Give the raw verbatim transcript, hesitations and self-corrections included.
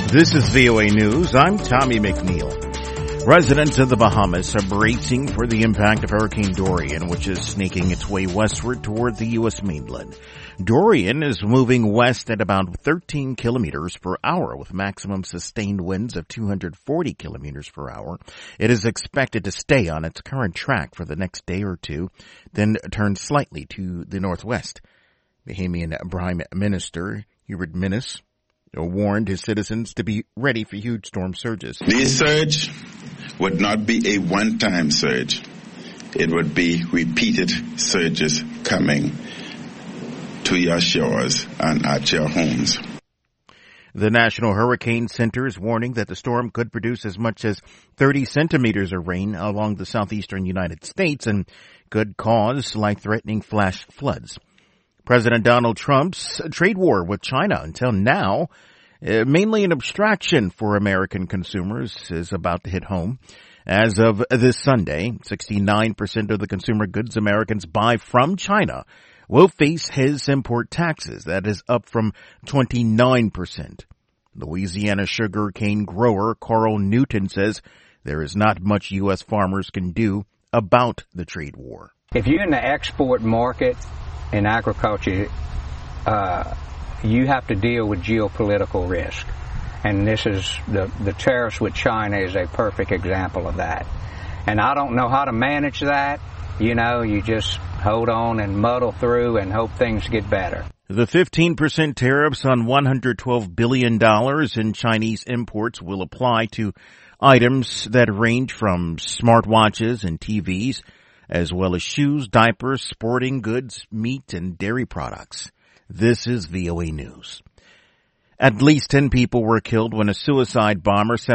This is V O A News. I'm Tommy McNeil. Residents of the Bahamas are bracing for the impact of Hurricane Dorian, which is snaking its way westward toward the U S mainland. Dorian is moving west at about thirteen kilometers per hour with maximum sustained winds of two hundred forty kilometers per hour. It is expected to stay on its current track for the next day or two, then turn slightly to the northwest. Bahamian Prime Minister Hubert Minnis warned his citizens to be ready for huge storm surges. This surge would not be a one-time surge. It would be repeated surges coming to your shores and at your homes. The National Hurricane Center is warning that the storm could produce as much as thirty centimeters of rain along the southeastern United States and could cause life-threatening flash floods. President Donald Trump's trade war with China until now, uh, mainly an abstraction for American consumers, is about to hit home. As of this Sunday, sixty-nine percent of the consumer goods Americans buy from China will face his import taxes. That is up from twenty-nine percent. Louisiana sugar cane grower Carl Newton says there is not much U S farmers can do about the trade war. If you're in the export market in agriculture, uh, you have to deal with geopolitical risk. And this is, the, the tariffs with China is a perfect example of that. And I don't know how to manage that. You know, you just hold on and muddle through and hope things get better. The fifteen percent tariffs on one hundred twelve billion dollars in Chinese imports will apply to items that range from smartwatches and T Vs, as well as shoes, diapers, sporting goods, meat, and dairy products. This is V O A News. At least ten people were killed when a suicide bomber set